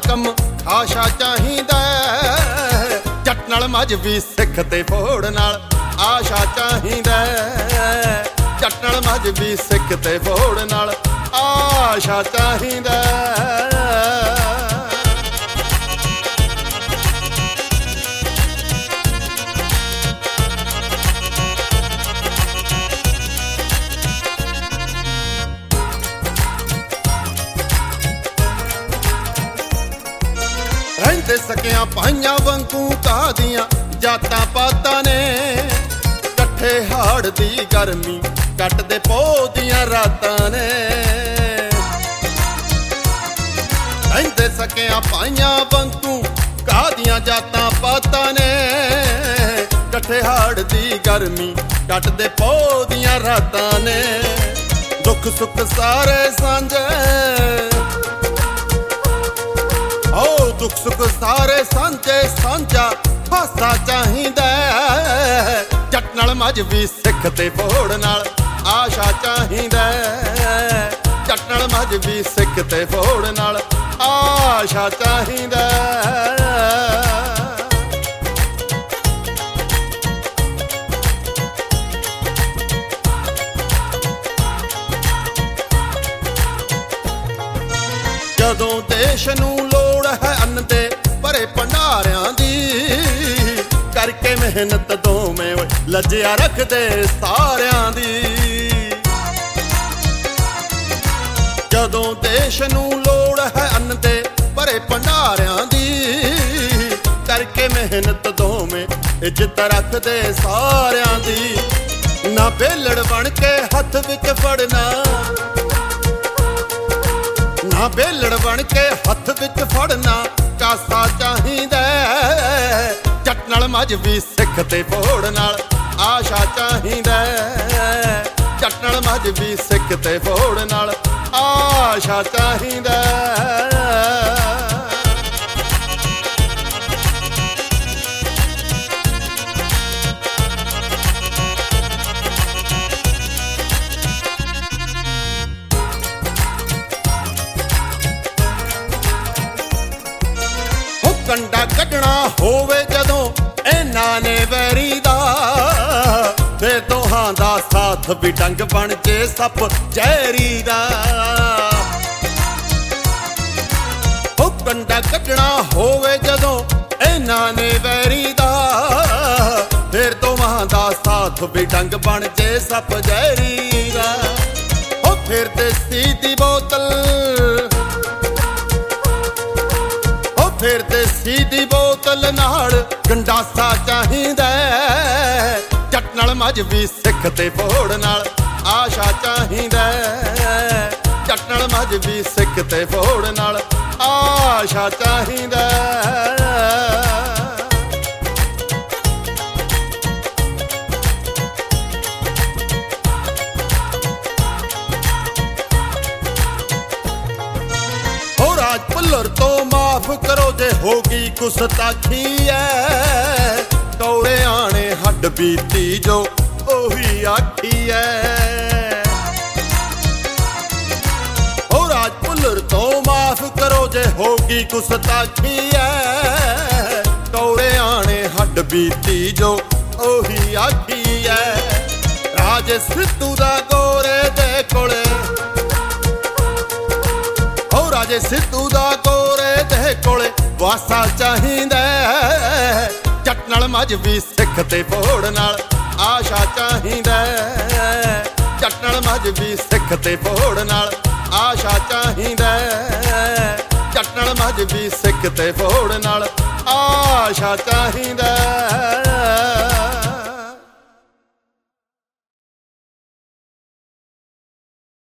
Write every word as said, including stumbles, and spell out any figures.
ਹਾਕਮ ਆਸ਼ਾ ਚਾਹੀਦਾ, ਜੱਟ ਨਾਲ ਮਜ਼੍ਹਬੀ ਸਿੱਖ ਤੇ ਫੋੜ ਨਾਲ ਆਸ਼ਾ ਚਾਹੀਦਾ, ਜੱਟ ਨਾਲ ਮਜ਼੍ਹਬੀ ਸਿੱਖ ਤੇ ਫੋੜ ਨਾਲ ਆਸ਼ਾ ਚਾਹੀਦਾ। ਰਹਿੰਦੇ ਸਕਿਆਂ ਭਾਈਆਂ ਵਾਂਗੂ ਕਾਦੀਆਂ ਜਾਤਾਂ ਪਾਤਾਂ ਨੇ, ਇਕੱਠੇ ਹਾੜ ਦੀ ਗਰਮੀ ਕੱਟਦੇ ਪੋਹ ਦੀਆਂ ਰਾਤਾਂ ਨੇ। ਰਹਿੰਦੇ ਸਕਿਆਂ ਭਾਈਆਂ ਵਾਂਗੂ ਕਾਦੀਆਂ ਜਾਤਾਂ ਪਾਤਾਂ ਨੇ, ਇਕੱਠੇ ਹਾੜ ਦੀ ਗਰਮੀ ਕੱਟਦੇ ਪੋਹ ਦੀਆਂ ਰਾਤਾਂ ਨੇ। ਦੁੱਖ ਸੁੱਖ ਸਾਰੇ ਸਾਂਝੇ, ਓ ਦੁੱਖ ਸੁੱਖ ਸਾਰੇ ਸਾਂਝੇ ਸਾਂਝਾ ਹਾਸਾ ਚਾਹੀਦਾ, ਜੱਟ ਨਾਲ ਮਜ਼੍ਹਬੀ ਸਿੱਖ ਤੇ ਫੋੜ ਨਾਲ ਆਸ਼ਾ ਚਾਹੀਦਾ, ਜੱਟ ਨਾਲ ਮਜ਼੍ਹਬੀ ਸਿੱਖ ਤੇ ਫੋੜ ਨਾਲ ਆਸ਼ਾ ਚਾਹੀਦਾ। ਜਦੋਂ ਦੇਸ਼ ਨੂੰ ਲੋੜ ਹੈ ਅੰਨ ਦੇ ਭਰੇ ਭੰਡਾਰਿਆਂ ਦੀ, ਕਰਕੇ ਮਿਹਨਤ ਦੋਵੇਂ ਲੱਜਿਆ ਰੱਖਦੇ ਸਾਰਿਆਂ ਦੀ। ਜਦੋਂ ਦੇਸ਼ ਨੂੰ ਲੋੜ ਹੈ ਅੰਨ ਦੇ ਭਰੇ ਭੰਡਾਰਿਆਂ ਦੀ, ਕਰਕੇ ਮਿਹਨਤ ਦੋਵੇਂ ਇੱਜ਼ਤ ਰੱਖਦੇ ਸਾਰਿਆਂ ਦੀ। ਨਾ ਬੇਲੜ ਬਣ ਕੇ ਹੱਥ ਵਿੱਚ ਫੜਨਾ, ਨਾ ਬੇਲੜ ਬਣ ਕੇ ਹੱਥ ਵਿੱਚ ਫੜਨਾ ਕਾਸਾ ਚਾਹੀਦਾ, ਜੱਟ ਨਾਲ ਮਜ਼੍ਹਬੀ ਸਿੱਖ ਤੇ ਫੋੜ ਨਾਲ ਆਸ਼ਾ ਚਾਹੀਦਾ, ਜੱਟ ਨਾਲ ਮਜ਼੍ਹਬੀ ਸਿੱਖ ਤੇ ਫੋੜ ਨਾਲ ਆਸ਼ਾ ਚਾਹੀਦਾ। ਕੰਡਾ ਕੱਢਣਾ ਹੋਵੇ ਜਦੋਂ ਇਹਨਾਂ ਨੇ ਵੈਰੀ ਦਾ, ਤੇ ਦੋਹਾਂ ਦਾ ਸਾਥ ਵੀ ਡੰਗ ਬਣ ਜੇ ਸੱਪ ਜ਼ਹਿਰੀ ਦਾ। ਉਹ ਕੰਡਾ ਕੱਢਣਾ ਹੋਵੇ ਜਦੋਂ ਇਹਨਾਂ ਨੇ ਵੈਰੀ ਦਾ, ਫਿਰ ਦੋਹਾਂ ਦਾ ਸਾਥ ਵੀ ਡੰਗ ਬਣ ਜੇ ਸੱਪ ਜ਼ਹਿਰੀ ਦਾ। ਉਹ ਫਿਰ ਦੇਸੀ ਦੀ ਬੋਤਲ, ਫਿਰ ਦੇਸੀ ਦੀ ਬੋਤਲ ਨਾਲ ਗੰਡਾਸਾ ਚਾਹੀਦਾ, ਜੱਟ ਨਾਲ ਮਜ਼੍ਹਬੀ ਸਿੱਖ ਤੇ ਫੋੜ ਨਾਲ ਆਸ਼ਾ ਚਾਹੀਦਾ, ਜੱਟ ਨਾਲ ਮਜ਼੍ਹਬੀ ਸਿੱਖ ਤੇ ਫੋੜ ਨਾਲ ਆਸ਼ਾ ਚਾਹੀਦਾ। ਭੁੱਲਰ ਤੋਂ ਮਾਫ ਕਰੋ ਜੇ ਹੋ ਗਈ ਗੁਸਤਾਖੀ ਐ, ਕੌੜਿਆਂ ਨੇ ਹੱਡ ਬੀਤੀ ਜੋ ਉਹੀ ਆਖੀ ਐ। ਹੋ ਰਾਜ ਭੁੱਲਰ ਤੋਂ ਮਾਫ ਕਰੋ ਜੇ ਹੋ ਗਈ ਗੁਸਤਾਖੀ ਐ, ਕੌੜਿਆਂ ਨੇ ਹੱਡ ਬੀਤੀ ਜੋ ਉਹੀ ਆਖੀ ਐ। ਰਾਜੇ ਸਿੱਧੂ ਦਾ ਗੋਰੇ ਦੇ ਕੋਲੇ, ਰਾਜੇ ਸਿੱਧੂ ਦਾ ਗੋਰੇ ਦੇ ਕੋਲੇ ਵਾਸਾ ਚਾਹੀਦਾ, ਜੱਟ ਨਾਲ ਮਜ਼੍ਹਬੀ ਸਿੱਖ ਤੇ ਫੋੜ ਨਾਲ ਆਸ਼ਾ ਚਾਹੀਦਾ, ਜੱਟ ਨਾਲ ਮਜ਼੍ਹਬੀ ਸਿੱਖ ਤੇ ਫੋੜ ਨਾਲ ਆਸ਼ਾ ਚਾਹੀਦਾ, ਜੱਟ ਨਾਲ ਮਜ਼੍ਹਬੀ ਸਿੱਖ ਤੇ ਫੋੜ ਨਾਲ ਆਸ਼ਾ ਚਾਹੀਦਾ।